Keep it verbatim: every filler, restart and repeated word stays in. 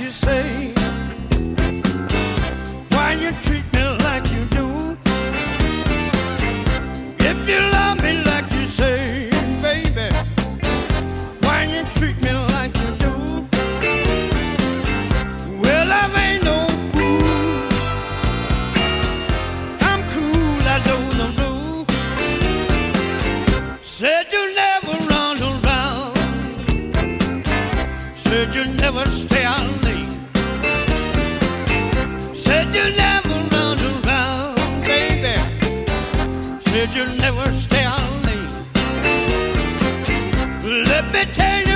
you say, why you treat me like you do. If you love me like you say, baby, why you treat me like you do. Well, I ain't no fool, I'm cool, I know the blue. Said you never run around, said you never stay out late, said you never run around, baby, said you never stay out late. Let me tell you